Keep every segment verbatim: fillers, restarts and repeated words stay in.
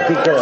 Así quedó.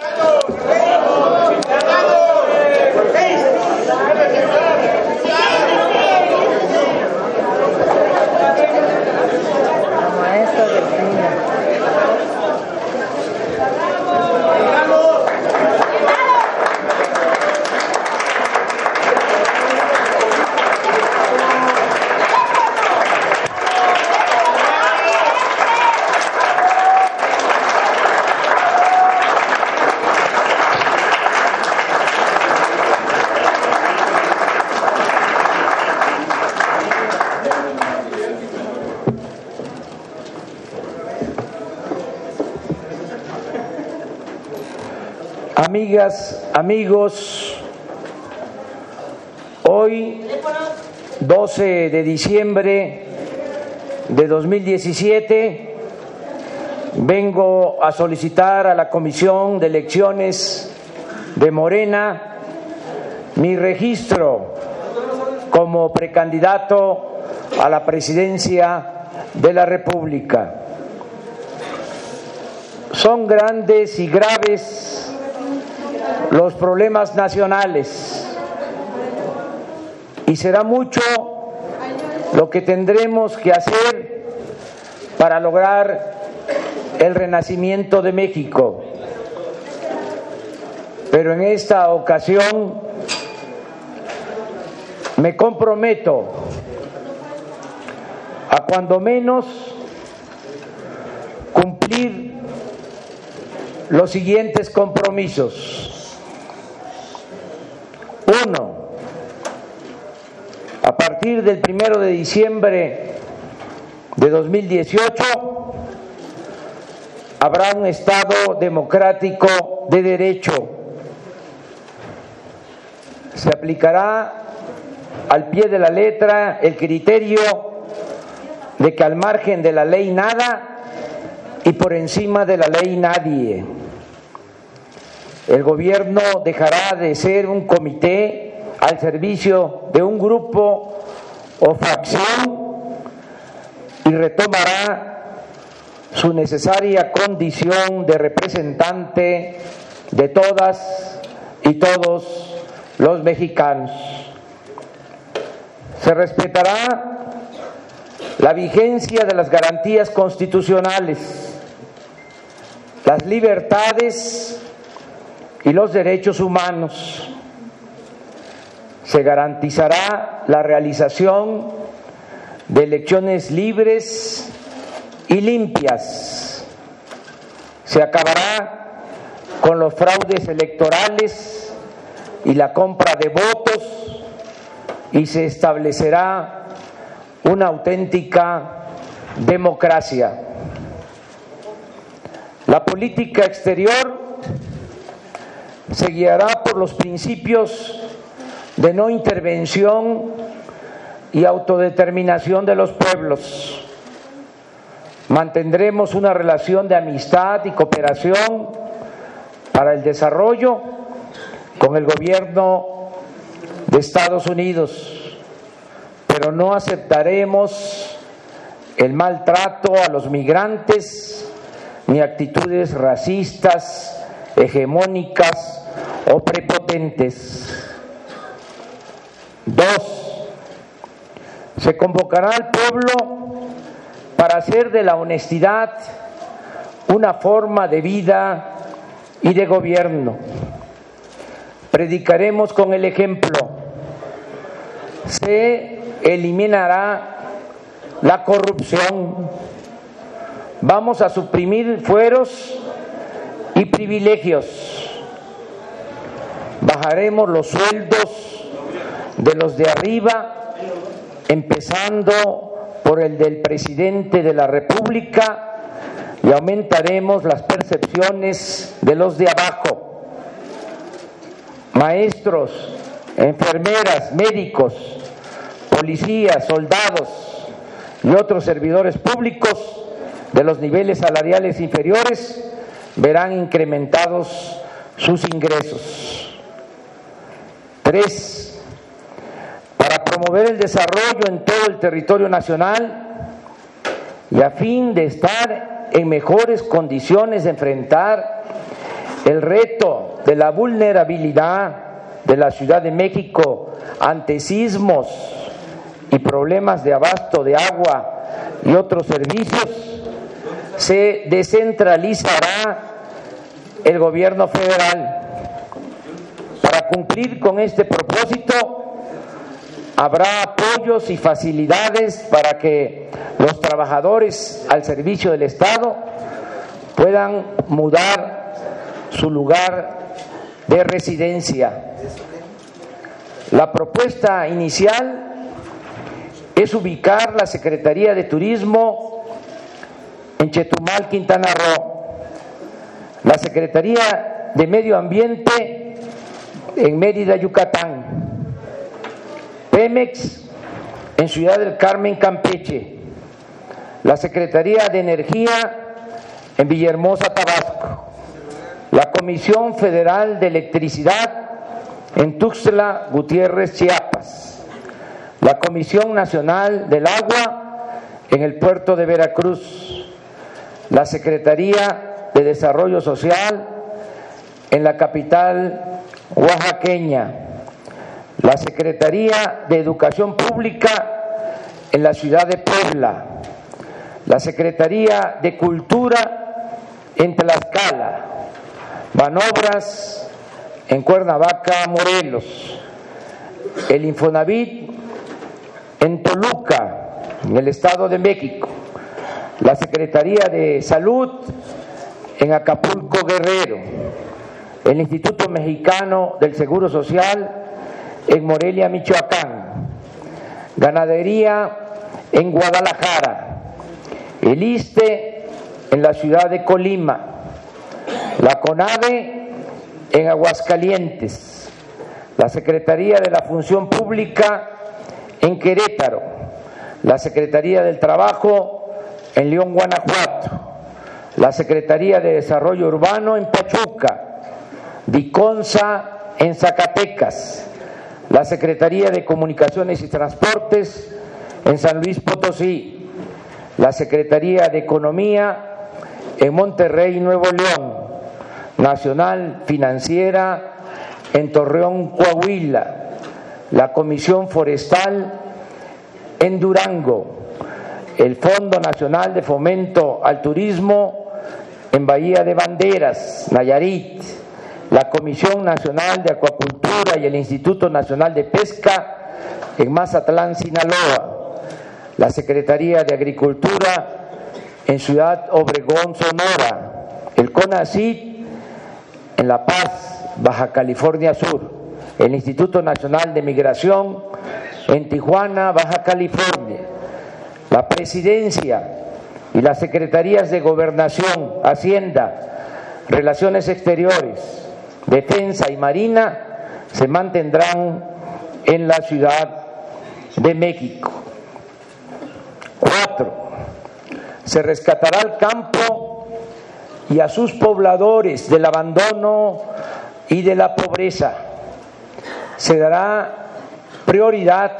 Amigas, amigos, hoy, doce de diciembre de dos mil diecisiete, vengo a solicitar a la Comisión de Elecciones de Morena mi registro como precandidato a la presidencia de la República. Son grandes y graves los problemas nacionales y será mucho lo que tendremos que hacer para lograr el renacimiento de México. Pero en esta ocasión me comprometo a cuando menos cumplir los siguientes compromisos. Uno, a partir del primero de diciembre de dos mil dieciocho habrá un Estado democrático de derecho. Se aplicará al pie de la letra el criterio de que al margen de la ley nada y por encima de la ley nadie. El gobierno dejará de ser un comité al servicio de un grupo o facción y retomará su necesaria condición de representante de todas y todos los mexicanos. Se respetará la vigencia de las garantías constitucionales, las libertades y los derechos humanos. Se garantizará la realización de elecciones libres y limpias. Se acabará con los fraudes electorales y la compra de votos y se establecerá una auténtica democracia. La política exterior se guiará por los principios de no intervención y autodeterminación de los pueblos. Mantendremos una relación de amistad y cooperación para el desarrollo con el gobierno de Estados Unidos, pero no aceptaremos el maltrato a los migrantes ni actitudes racistas, hegemónicas o prepotentes. Dos, se convocará al pueblo para hacer de la honestidad una forma de vida y de gobierno. Predicaremos con el ejemplo. Se eliminará la corrupción. Vamos a suprimir fueros y privilegios. Bajaremos los sueldos de los de arriba, empezando por el del presidente de la República, y aumentaremos las percepciones de los de abajo. Maestros, enfermeras, médicos, policías, soldados y otros servidores públicos de los niveles salariales inferiores verán incrementados sus ingresos. Tres, para promover el desarrollo en todo el territorio nacional y a fin de estar en mejores condiciones de enfrentar el reto de la vulnerabilidad de la Ciudad de México ante sismos y problemas de abasto de agua y otros servicios, se descentralizará el gobierno federal. Para cumplir con este propósito, habrá apoyos y facilidades para que los trabajadores al servicio del Estado puedan mudar su lugar de residencia. La propuesta inicial es ubicar la Secretaría de Turismo en Chetumal, Quintana Roo, la Secretaría de Medio Ambiente en Mérida, Yucatán, Pemex en Ciudad del Carmen, Campeche, la Secretaría de Energía en Villahermosa, Tabasco, la Comisión Federal de Electricidad en Tuxtla Gutiérrez, Chiapas, la Comisión Nacional del Agua en el puerto de Veracruz, la Secretaría de Desarrollo Social en la capital oaxaqueña, la Secretaría de Educación Pública en la ciudad de Puebla, la Secretaría de Cultura en Tlaxcala, Banobras en Cuernavaca, Morelos, el Infonavit en Toluca, en el Estado de México, la Secretaría de Salud en Acapulco, Guerrero, el Instituto Mexicano del Seguro Social en Morelia, Michoacán, Ganadería en Guadalajara, el ISSSTE en la ciudad de Colima, la CONAVE en Aguascalientes, la Secretaría de la Función Pública en Querétaro, la Secretaría del Trabajo en León, Guanajuato, la Secretaría de Desarrollo Urbano en Pachuca, DICONSA en Zacatecas, la Secretaría de Comunicaciones y Transportes en San Luis Potosí, la Secretaría de Economía en Monterrey, Nuevo León, Nacional Financiera en Torreón, Coahuila, la Comisión Forestal en Durango, el Fondo Nacional de Fomento al Turismo en Bahía de Banderas, Nayarit, la Comisión Nacional de Acuacultura y el Instituto Nacional de Pesca en Mazatlán, Sinaloa, la Secretaría de Agricultura en Ciudad Obregón, Sonora, el CONACYT en La Paz, Baja California Sur, el Instituto Nacional de Migración en Tijuana, Baja California, la Presidencia y las Secretarías de Gobernación, Hacienda, Relaciones Exteriores, Defensa y Marina se mantendrán en la Ciudad de México. Cuatro, se rescatará el campo y a sus pobladores del abandono y de la pobreza. Se dará prioridad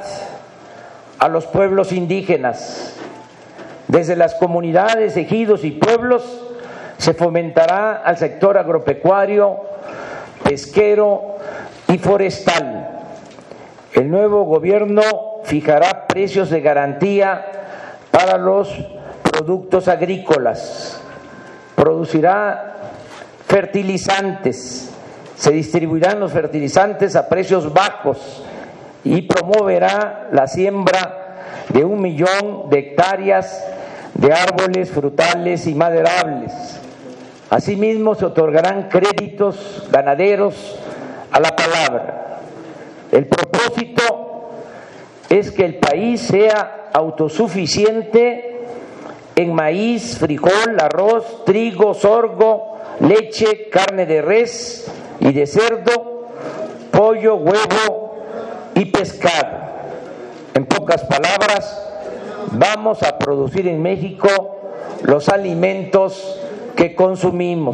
a los pueblos indígenas. Desde las comunidades, ejidos y pueblos se fomentará al sector agropecuario, pesquero y forestal. El nuevo gobierno fijará precios de garantía para los productos agrícolas, producirá fertilizantes, se distribuirán los fertilizantes a precios bajos y promoverá la siembra de un millón de hectáreas de árboles frutales y maderables. Asimismo, se otorgarán créditos ganaderos a la palabra. El propósito es que el país sea autosuficiente en maíz, frijol, arroz, trigo, sorgo, leche, carne de res y de cerdo, pollo, huevo y pescado. En pocas palabras, vamos a producir en México los alimentos que consumimos.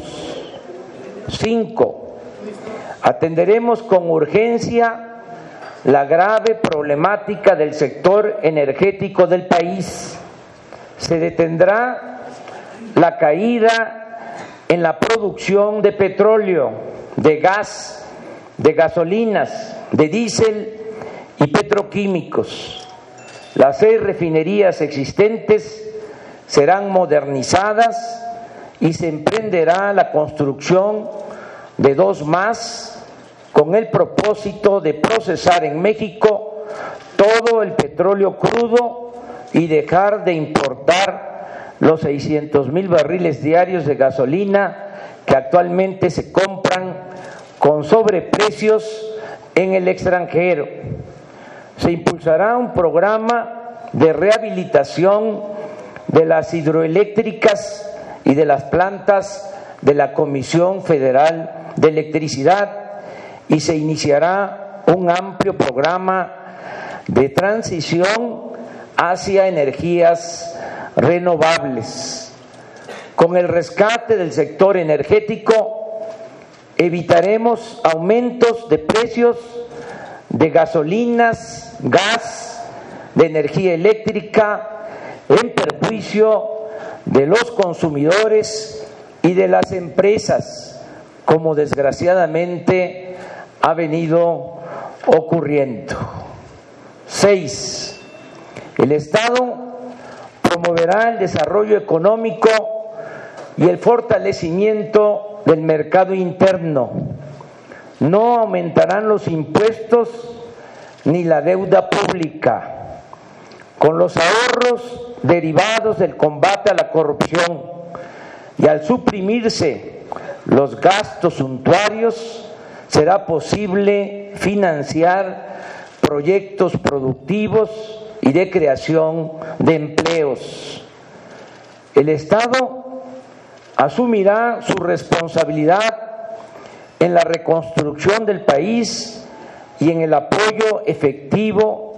Cinco, atenderemos con urgencia la grave problemática del sector energético del país. Se detendrá la caída en la producción de petróleo, de gas, de gasolinas, de diésel y petroquímicos. Las seis refinerías existentes serán modernizadas y se emprenderá la construcción de dos más con el propósito de procesar en México todo el petróleo crudo y dejar de importar los seiscientos mil barriles diarios de gasolina que actualmente se compran con sobreprecios en el extranjero. Se impulsará un programa de rehabilitación de las hidroeléctricas y de las plantas de la Comisión Federal de Electricidad y se iniciará un amplio programa de transición hacia energías renovables. Con el rescate del sector energético evitaremos aumentos de precios de gasolinas, gas, de energía eléctrica en perjuicio de los consumidores y de las empresas, como desgraciadamente ha venido ocurriendo. Seis, el Estado promoverá el desarrollo económico y el fortalecimiento del mercado interno. No aumentarán los impuestos ni la deuda pública. Con los ahorros derivados del combate a la corrupción y al suprimirse los gastos suntuarios, será posible financiar proyectos productivos y de creación de empleos. El Estado asumirá su responsabilidad en la reconstrucción del país y en el apoyo efectivo,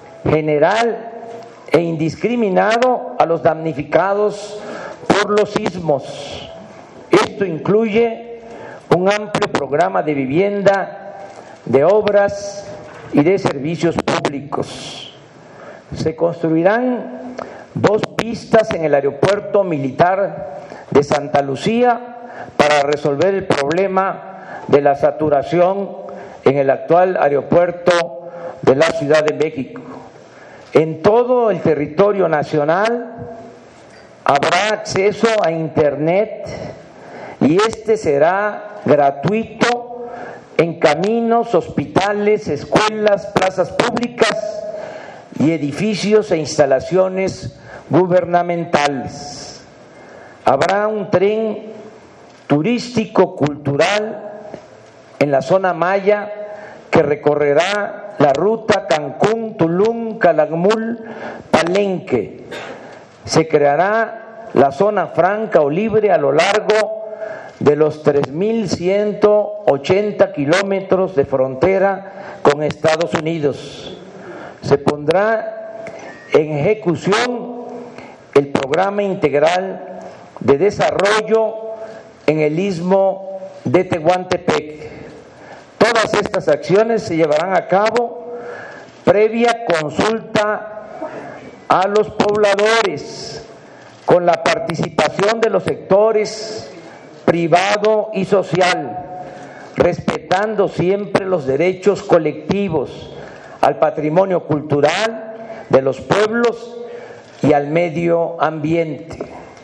general e indiscriminado a los damnificados por los sismos. Esto incluye un amplio programa de vivienda, de obras y de servicios públicos. Se construirán dos pistas en el aeropuerto militar de Santa Lucía para resolver el problema de la saturación en el actual aeropuerto de la Ciudad de México. En todo el territorio nacional habrá acceso a Internet y este será gratuito en caminos, hospitales, escuelas, plazas públicas y edificios e instalaciones gubernamentales. Habrá un tren turístico cultural en la zona maya que recorrerá la ruta Cancún, Tulum, Calakmul, Palenque. Se creará la zona franca o libre a lo largo de los tres mil ciento ochenta kilómetros de frontera con Estados Unidos. Se pondrá en ejecución el programa integral de desarrollo en el istmo de Tehuantepec. Todas estas acciones se llevarán a cabo previa consulta a los pobladores, con la participación de los sectores privado y social, respetando siempre los derechos colectivos al patrimonio cultural de los pueblos y al medio ambiente.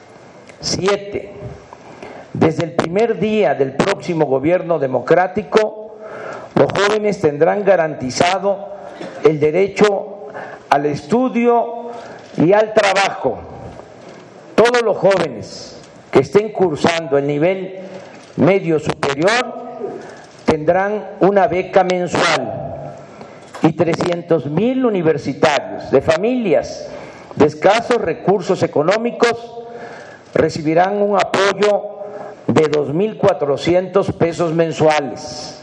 Siete. Desde el primer día del próximo gobierno democrático, los jóvenes tendrán garantizado el derecho al estudio y al trabajo. Todos los jóvenes que estén cursando el nivel medio superior tendrán una beca mensual y trescientos mil universitarios de familias de escasos recursos económicos recibirán un apoyo de dos mil cuatrocientos pesos mensuales.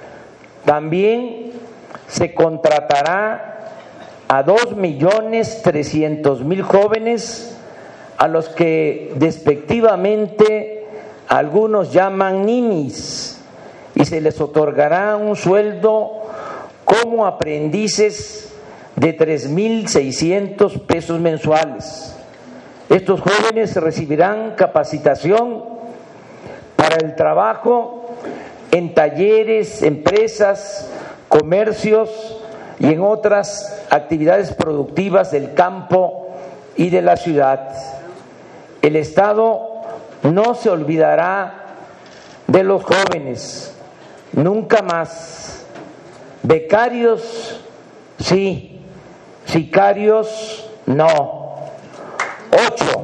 También se contratará a dos millones trescientos mil jóvenes a los que despectivamente algunos llaman ninis y se les otorgará un sueldo como aprendices de tres mil seiscientos pesos mensuales. Estos jóvenes recibirán capacitación para el trabajo en talleres, empresas, comercios y en otras actividades productivas del campo y de la ciudad. El Estado no se olvidará de los jóvenes, nunca más. Becarios, sí, sicarios, no. Ocho.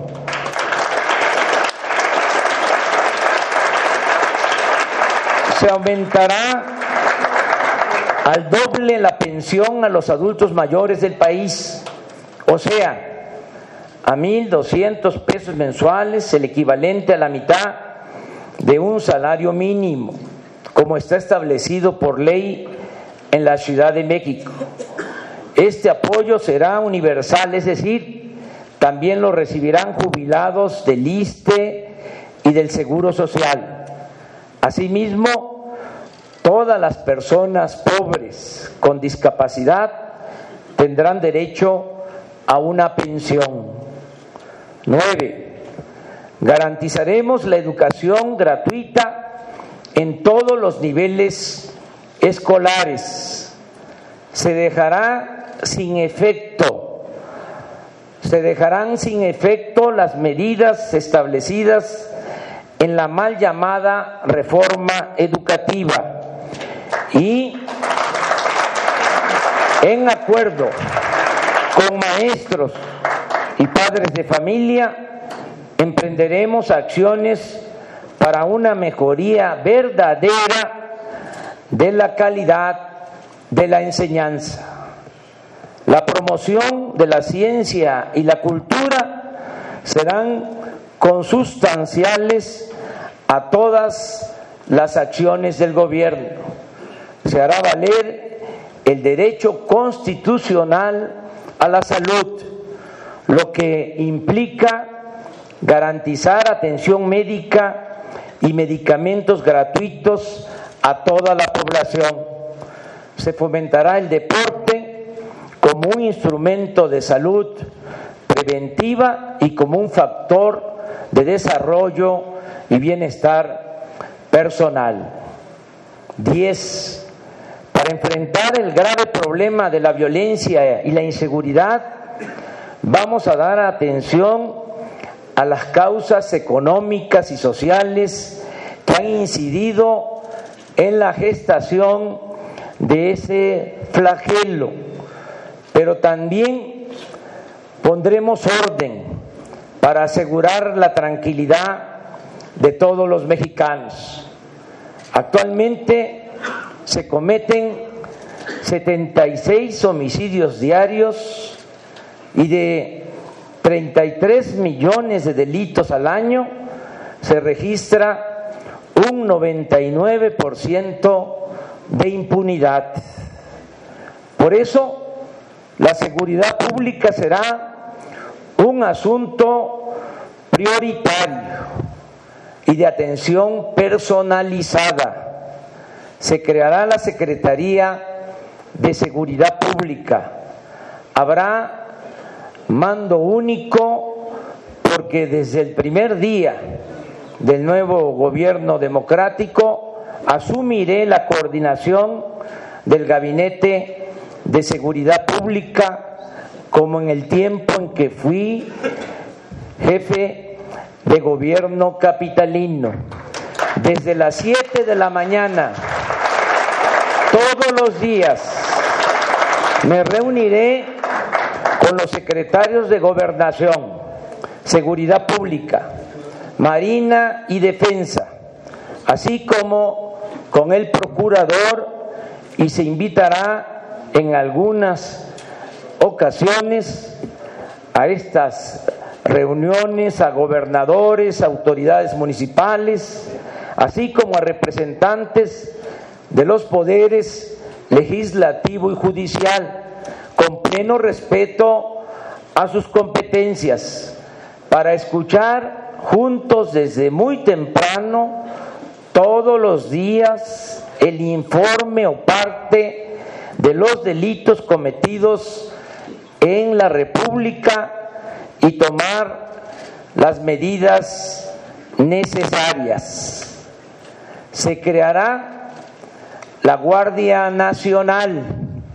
Se aumentará al doble la pensión a los adultos mayores del país, o sea, a mil doscientos pesos mensuales, el equivalente a la mitad de un salario mínimo, como está establecido por ley en la Ciudad de México. Este apoyo será universal, es decir, también lo recibirán jubilados del I S S S T E y del Seguro Social. Asimismo, todas las personas pobres con discapacidad tendrán derecho a una pensión. Nueve, garantizaremos la educación gratuita en todos los niveles escolares. Se dejará sin efecto, se dejarán sin efecto las medidas establecidas en la mal llamada reforma educativa y en acuerdo con maestros y padres de familia emprenderemos acciones para una mejoría verdadera de la calidad de la enseñanza. La promoción de la ciencia y la cultura serán consustanciales a todas las acciones del gobierno. Se hará valer el derecho constitucional a la salud, lo que implica garantizar atención médica y medicamentos gratuitos a toda la población. Se fomentará el deporte como un instrumento de salud preventiva y como un factor de desarrollo y bienestar personal. Diez. Para enfrentar el grave problema de la violencia y la inseguridad, vamos a dar atención a las causas económicas y sociales que han incidido en la gestación de ese flagelo, pero también pondremos orden para asegurar la tranquilidad de todos los mexicanos. Actualmente se cometen setenta y seis homicidios diarios y de treinta y tres millones de delitos al año se registra un noventa y nueve por ciento de impunidad. Por eso, la seguridad pública será un asunto prioritario y de atención personalizada. Se creará la Secretaría de Seguridad Pública. Habrá mando único porque desde el primer día del nuevo gobierno democrático asumiré la coordinación del Gabinete de Seguridad Pública como en el tiempo en que fui jefe de gobierno capitalino. Desde las siete de la mañana, todos los días, me reuniré con los secretarios de Gobernación, Seguridad Pública, Marina y Defensa, así como con el Procurador, y se invitará en algunas ocasiones a estas reuniones a gobernadores, autoridades municipales, así como a representantes de los poderes legislativo y judicial, con pleno respeto a sus competencias, para escuchar juntos desde muy temprano, todos los días, el informe o parte de los delitos cometidos en la República y tomar las medidas necesarias. Se creará la Guardia Nacional,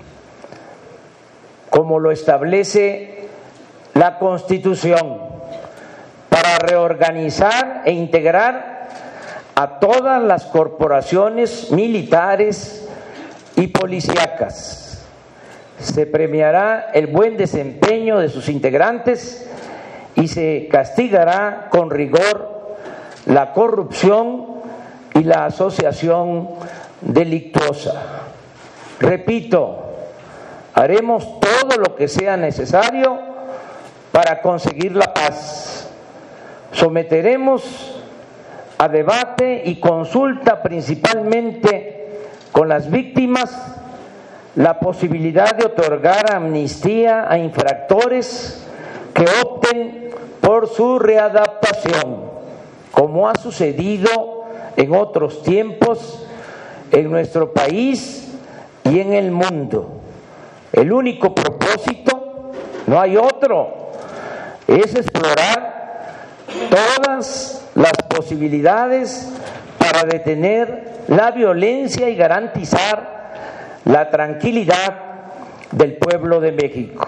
como lo establece la Constitución, para reorganizar e integrar a todas las corporaciones militares y policíacas. Se premiará el buen desempeño de sus integrantes y se castigará con rigor la corrupción y la asociación delictuosa. Repito, haremos todo lo que sea necesario para conseguir la paz. Someteremos a debate y consulta, principalmente con las víctimas, la posibilidad de otorgar amnistía a infractores que opten por su readaptación, como ha sucedido en otros tiempos en nuestro país y en el mundo. El único propósito, no hay otro, es explorar todas las posibilidades para detener la violencia y garantizar la tranquilidad del pueblo de México.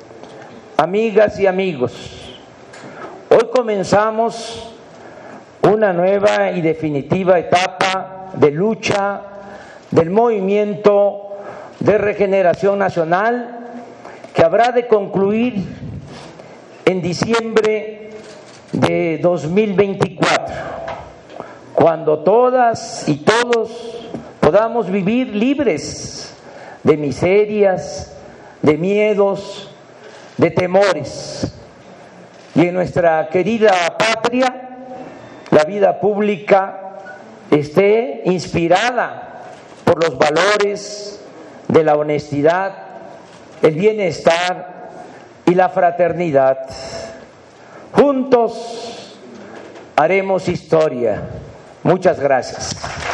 Amigas y amigos, hoy comenzamos una nueva y definitiva etapa de lucha del movimiento de regeneración nacional que habrá de concluir en diciembre de dos mil veinticuatro, cuando todas y todos podamos vivir libres de miserias, de miedos, de temores, y en nuestra querida patria la vida pública esté inspirada por los valores de la honestidad, el bienestar y la fraternidad. Juntos haremos historia. Muchas gracias.